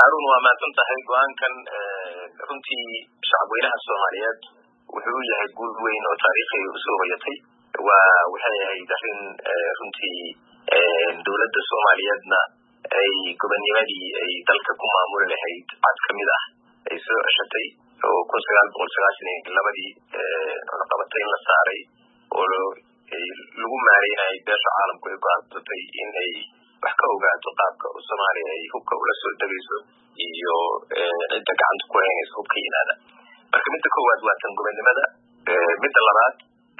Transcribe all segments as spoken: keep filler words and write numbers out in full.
harun waa maasan tahay go'aankan runtii shacabweynaha Soomaaliyeed wuxuu yahay guul weyn oo taariikhi u soo hoyatay waa waxay ahayd arrin runtii dawladda Soomaaliyeedna ay gobonimadii ay dalka ku maamuli lahayd cad kamid ah ay soo ceshatay oo kun sagaal boqol sagaashan iyo labadii cunaqabatayn la saaray oo lagu maareynayay beesha caalamku ay go'aansatay in ay wax ka ogaato qaabka Soomaaliya ay hubka ula soo dagayso iyo cidda gacanta ku haynaysa hubka yimaada marka midda koowaad waa tan gobonimada midda labaad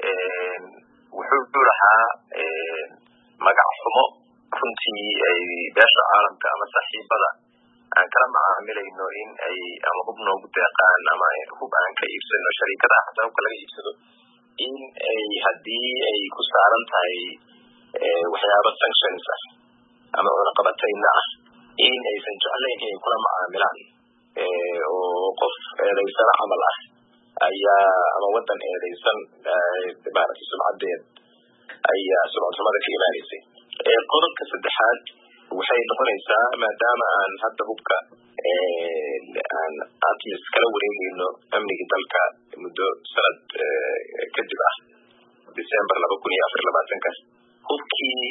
wuxuu lahaa magac xumo runtii ay beesha caalamka ama saaxiibada aan kala macaamilayno in ay ama hub noogu deeqaan ama hub aan ka iibsano sharikadaha xataa hubka laga iibsado in ay haddii ay ku saaran tahay waxyaaba sanctions ah ama cunaqabatayna ah in aysan jeclayn inay kula macaamilaan oo qof eedaysana camal ah ayaa ama wadan eedaysan maaragtay sumcadeed ayaa sumcadxumada ka imaanaysay qodobka saddexaad waxay noqonaysaa maadaama aan hadda hubka aan atmis kala wareegayno amniga dalka muddo sanad kadib ah December laba kun iyo afar iyo labaatanka hubkii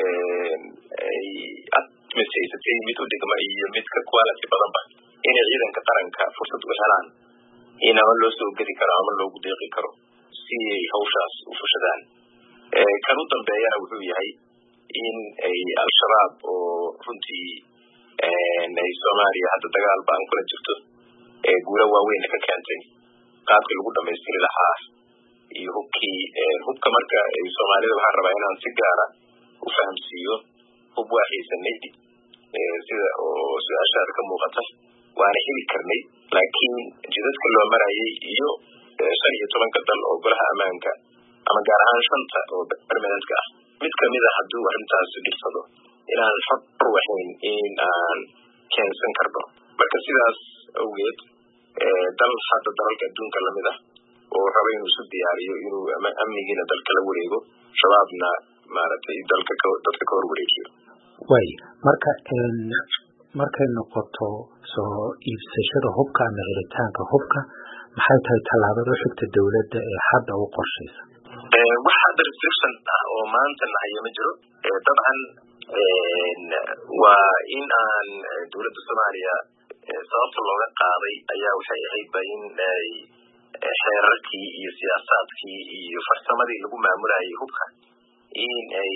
ay atmis haysatay mid u dhigma iyo midka quality badanba inay ciidanka qaranka fursad u helaan in ama loo soo gedi karo ama loogu deeqi karo si ay hawshaas u fushadaan kan u dambeeyana wuxuu yahay in ay al-shabaab oo runtii ay Soomaaliya hadda dagaal baan kula jirto ee guula waaweyn ka keentay qaabkii lagu dhamaystiri lahaa iyo hubkii hubka marka ay Soomaalida waxaan rabaa inaan si gaar ah u fahamsiiyo hub waaxaysanay sida oo su'aashaada ka muuqata waana heli karnay laakiin jidadka loo marayay iyo shan iyo tobanka dal oo golaha ammaanka ama gaar ahaan shanta oo permanentka ah mid kamid ah hadduu arrintaas dhibsado inaan xor waxayn in aan keensan karno marka sidaas awgeed dal hadda dalalka adduunka lamid ah oo raba inuu isu diyaariyo inuu amnigiina dalka la wareego shabaabna maaragtay dalka dadka ka hor wareejiyo way marka markay noqoto soo iibsashada hubka ama helitaanka hubka maxay tahay tallaabada xigta dawladda ee hadda u qorshaysa wax hadda restriction ah oo maanta nahayo ma jiro dabcan waa in aan dawladda Soomaaliya sababta looga qaaday ayaa waxay ahayd ba in ay xeerarkii iyo siyaasaadkii iyo farsamadii lagu maamulayay hubka in ay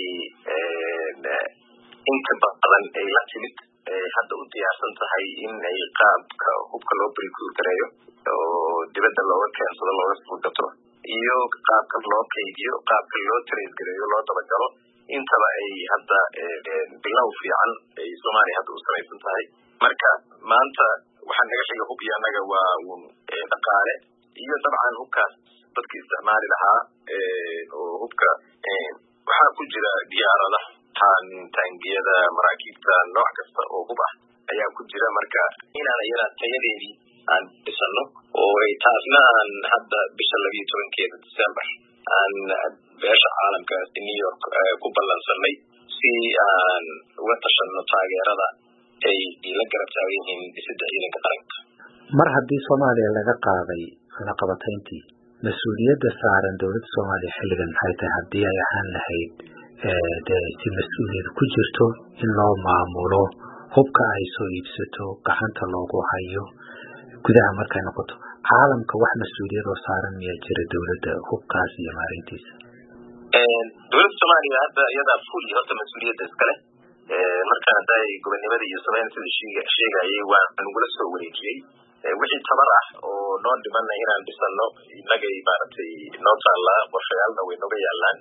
inta badan ay la timid hadda u diyaarsan tahay in ay qaabka hubka loo procure gareeyo oo dibadda looga keensado looga furgato iyo qaabka loo kaydiyo qaabka loo trace gareeyo loo dabagalo intaba ay hadda bilow fiican ay Soomaaliya hadda u samaysan tahay marka maanta waxaan naga xiga hub iyo annaga waa dhaqaale iyo dabcan hubkaas dadka isticmaali lahaa oo hubka waxaa ku jira diyaarada taangiyada maraakiibta nooc kasta oo hub ah ayaa ku jira marka inaan iyana tayadeedii aan dhisano oo ay taasna aan hadda bisha laba iyo tobankeeda December aan beesha caalamka New York ku ballansanay si aan uga tashano taageerada ay la garab taagan yihiin dhisidda ciidanka qaranka mar haddii Soomaaliya laga qaaday cunaqabatayntii mas-uuliyadda saaran dawladda Soomaaliya xilligan maxay tahay haddii ay ahaan lahayd si mas-uuliyad ku jirto in loo maamulo hubka ay soo iibsato gacanta loogu hayo gudaha markay noqoto caalamka wax mas-uuliyad oo saaran miyaa jira dawladda hubkaas iyo maareyntiisa dawladda Soomaaliya hadda iyada full horta mas-uuliyadda iskale markaan hadday gobonimada iyo Soomaaliya sida sheegayay waa nagula soo wareejiyey wixii tabar ah oo noo dhimanna inaan dhisano inagay maaragtay noo taalla qorshayaalna way nooga yaalaan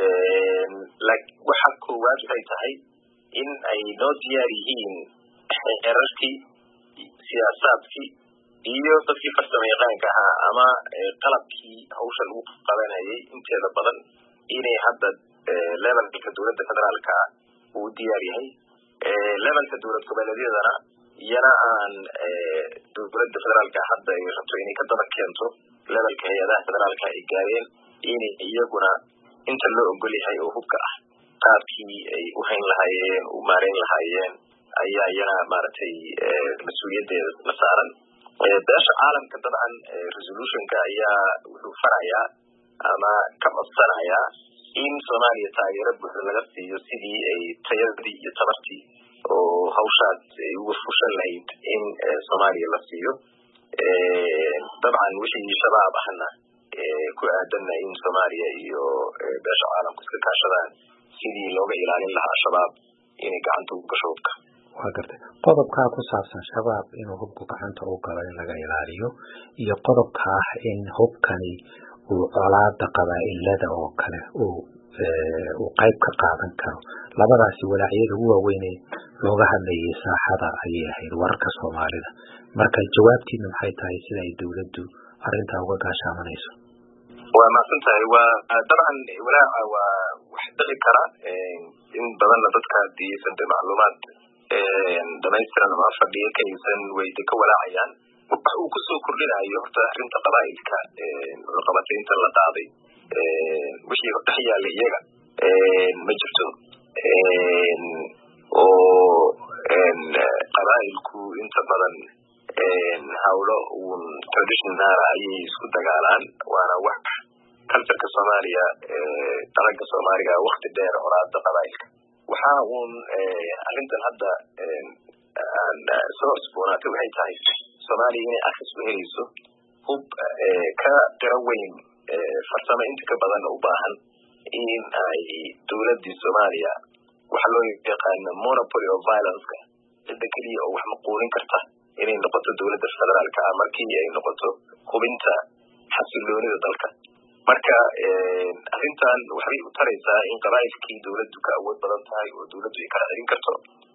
waxa koowaad waxay tahay in ay noo diyaar yihiin xeerarkii siyaasaadkii iyo dadkii farsamo yaqaanka ahaa ama qalabkii hawsha lagu qabanayay inteeda badan inay hadda levelka dawladda federaalka uu diyaar yahay levelka dawlad goboleedyadana iyana aan dawladda federaalka hadda ay rabto inay ka daba keento levelka hay-adaha federaalka ay gaareen inay iyaguna inta loo ogol yahay oo hubka ah qaabkii ay u hayn lahaayeen u maareyn lahaayeen ayaa iyana maaragtay mas-uuliyadeeda la saaran beesha caalamka dabcan resolutionka ayaa wuxuu farayaa ama ka codsanayaa in Soomaaliya taageero buuxda laga siiyo sidii ay tayadii iyo tabartii oo hawshaas ay uga fushan lahayd in Soomaaliya la siiyo dabcan wixii shabaab ahna ku aadanna in Soomaaliya iyo beesha caalamka iska kaashadaan sidii looga ilaalin lahaa shabaab inay gacanta u gasho hubka. waa gartay qodobkaa ku saabsan shabaab inuu hubku gacanta u galo in laga ilaaliyo iyo qodobka ah in hubkani uu colaada qabaa'ilada oo kale uu uu qayb ka qaadan karo labadaasi walaacyada ugu waaweyn ee looga hadlayay saaxada ayay ahayd wararka Soomaalida marka jawaabtiina maxay tahay sida ay dawladdu arrintaa uga gaashaamanayso? waa maasantahay waa dabcan walaaca waa wax dhici kara in badanna dadka diisan macluumaad dhamaystiran ama fadhiyo kaysan weydi ka walaacayaan waxa uu kusoo kordhinayo horta arrinta qabaa'ilka qabataynta la qaaday wixii dhex yaalla iyaga ma jirto oo qabaa'ilku inta badan hawlo uun traditional ayay isku dagaalaan waana wax cultureka Soomaaliya dalaga Soomaaliga waqti dheer colaada qabaa'ilka waxa uun arrintan hadda soo cusboonaatay waxay tahay Soomaaliya inay access u helayso hub ka tiro weyn farsamo inta ka badan u baahan in ay dawladda Soomaaliya waxa loo yaqaan monopoly of violence inta kaliya oo wax maquulin karta inay noqoto dawladda federaalka markii ay noqoto hubinta xasiloonida dalka marka arrintan waxay u taraysaa in qabaa'ilkii dawladdu ka awood badan tahay oo dawladdu ay kala celin karto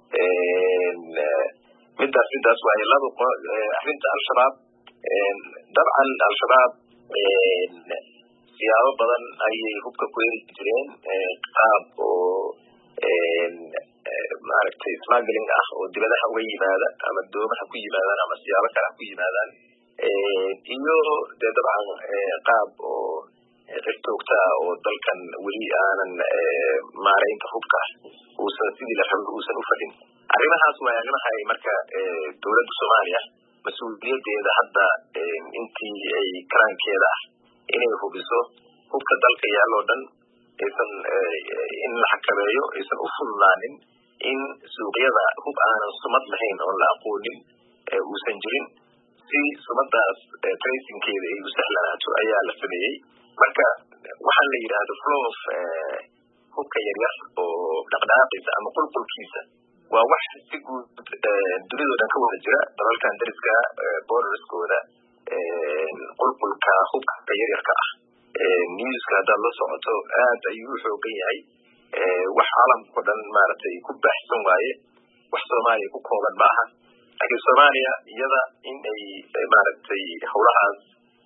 midaas midaas waa laba arrinta al-shabaab dabcan al-shabaab siyaabo badan ayay hubka ku heli jireen qaab oo maaragtay smuggling ah oo dibadaha uga yimaada ama doomaha ku yimaadaan ama siyaabo kale ku yimaadaan iyo dee dabcan qaab oo joogta oo dalkan weli aanan maareynta hubka uusan sidii la rabay uusan u fadhin arrimahaas waa arrimahay marka dawladda Soomaaliya mas-uuliyadeeda hadda intii ay karaankeeda ah inay hubiso hubka dalka yaalo dhan aysan in la xakameeyo aysan u fududaanin in suuqyada hub aanan sumad lahayn oo la aqoonin uusan jirin si sumadaas tracingkeeda ay u sahlanaato ayaa la sameeyey marka waxaan la yidhaahdo flow of hubka yaryar oo dhaqdhaqaaqiisa ama qulqulkiisa waa wax si guud dunidoo dhan ka wada jira dalalkan dariska borderskooda qulqulka hubka yaryarka ah newska haddaad la socoto aad ayuu u xoogan yahay wax caalamkao dhan maaragtay ku baaxsan waaye wax Soomaaliya ku kooban maaha laakiin Soomaaliya iyada in ay maaragtay howlahaas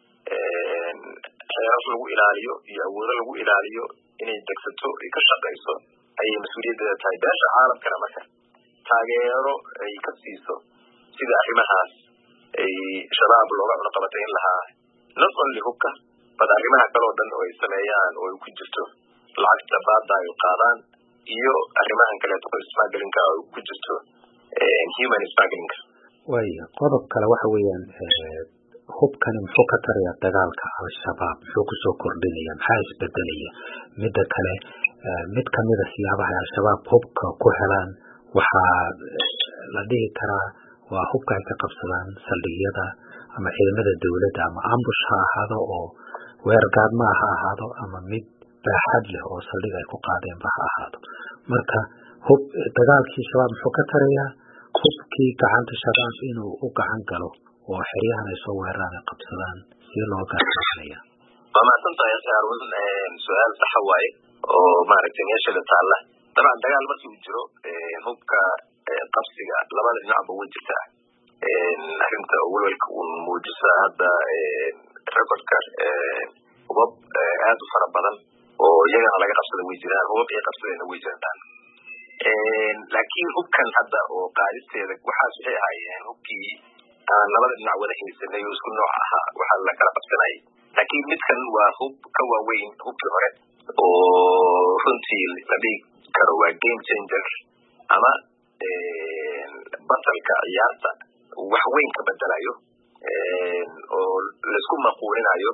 xeerar lagu ilaaliyo iyo awoodo lagu ilaaliyo inay degsato ay ka shaqayso ayay mas-uuliyadeeda tahay beesha caalamkana marka taageero ay ka siiso sida arrimahaas ay shabaab looga cunaqabatayn lahaa not only hubka bad arrimaha kaloo dhan oo ay sameeyaan oo ay ku jirto lacagta baada ay qaadaan iyo arrimahan kaleeto oo smuggling-ka oo ku jirto human smuggling. waayo qodob kale waxa weeyaan hubkani muxuu ka tarayaa dagaalka al-shabaab muxuu kusoo kordhinaya maxaa isbedelaya midda kale mid kamida siyaabaha al-shabaab hubka ku helaan waxaa la dhihi karaa waa hubka ay ka qabsadaan saldhigyada ama ciidamada dawladda ama ambush ha ahaado oo weerar gaadma ha ahaado ama mid baaxad leh oo saldhig ay ku qaadeenba ha ahaado marka hub dagaalkii shabaab muxuu ka tarayaa hubkii gacanta shabaab inuu u gacan galo oo xeryahan ay soo weeraraan ay qabsadaan si loo gaarsiinaya. waa mahadsantahay Haarun su-aal sax waaye oo maaragtay meesha la taalla dabcan dagaal markii uu jiro hubka qabsiga labada dhinacba way jirtaa arrinta walwalka uu muujisa hadda recordka hubab aad u fara badan oo iyagana laga qabsada way jiraan hubab ay qabsadeen way jiraan laakiin hubkan hadda oo qaadisteeda waxaas waxay ahaayeen hubkii aan labada dhinac wada haysanay oo isku nooc ahaa waxaa la kala qabsanay laakiin midkan waa hub ka waaweyn hubkii hore oo runtii la dhihi karo waa game changer ama batalka ciyaarta wax weyn ka bedelayo oo la isku maquulinayo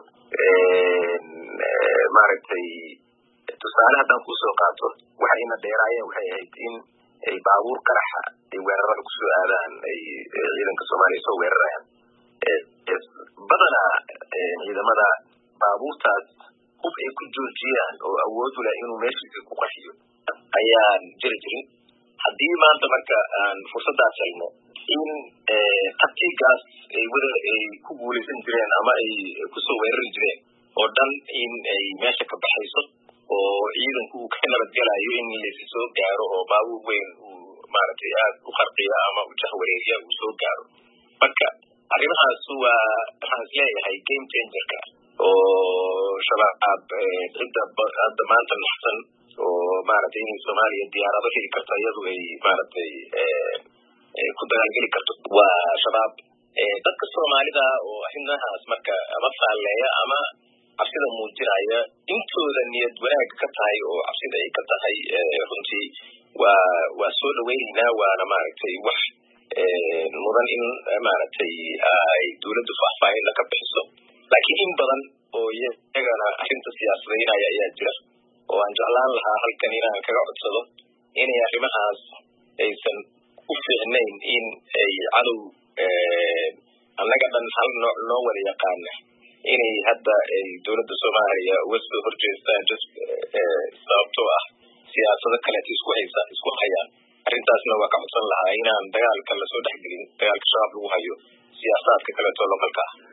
maaragtay tusaale haddaan kusoo qaato waxayna dheeraayeen waxay ahayd in ay baabuur qaraxa ay weerarada kusoo aadaan ay ciidanka soomaaliya soo weerarayaan badanaa ciidamada baabuurtaas hub ay ku joojiyaan oo awood u leh inuu meeshiisa ku qaxiyo ayaan jiri jirin haddii maanta marka aan fursadaas helno in taktigaas ay wada ay ku guulaysan jireen ama ay kusoo weerari jireen oo dhan in ay meesha ka baxayso oo ciidanku uu ka nabadgelayo in laysi soo gaaro oo baabuur weyn uu maaragtay aad u qarqiya ama u jahwareeriya uu soo gaaro marka arrimahaas waa waxaan isleeyahay game changerka oo shabaab cidda hadda maanta naxsan oo maaragtay inay soomaaliya diyaarado heli karta iyadu ay maaragtay ku dagaalgeli karto waa shabaab dadka soomaalida oo arrimahaas marka ama faalleeya ama cabsida muujinaya intooda niyad wanaag ka tahay oo cabsida ay ka tahay runtii waa waa soo dhaweynaynaa waana maaragtay wax mudan in maaragtay ay dawladdu faahfaahin ka bixiso laakiin in badan oo iyagana arrinta siyaasadeynaya ayaa jira oo aan jeclaan lahaa halkan inaan kaga codsado inay arrimahaas aysan u fiicnayn in ay cadow annaga dhan hal nooc noo wada yaqaana inay hadda ay dawladda soomaaliya uga soo horjeestaan just sababtoo ah siyaasado kaleeto isku haysa isku hayaan arrintaasna waa ka codsan lahaa inaan dagaalka lasoo dhexgelin dagaalka shabaab lagu hayo siyaasaadka kaleeto localka ah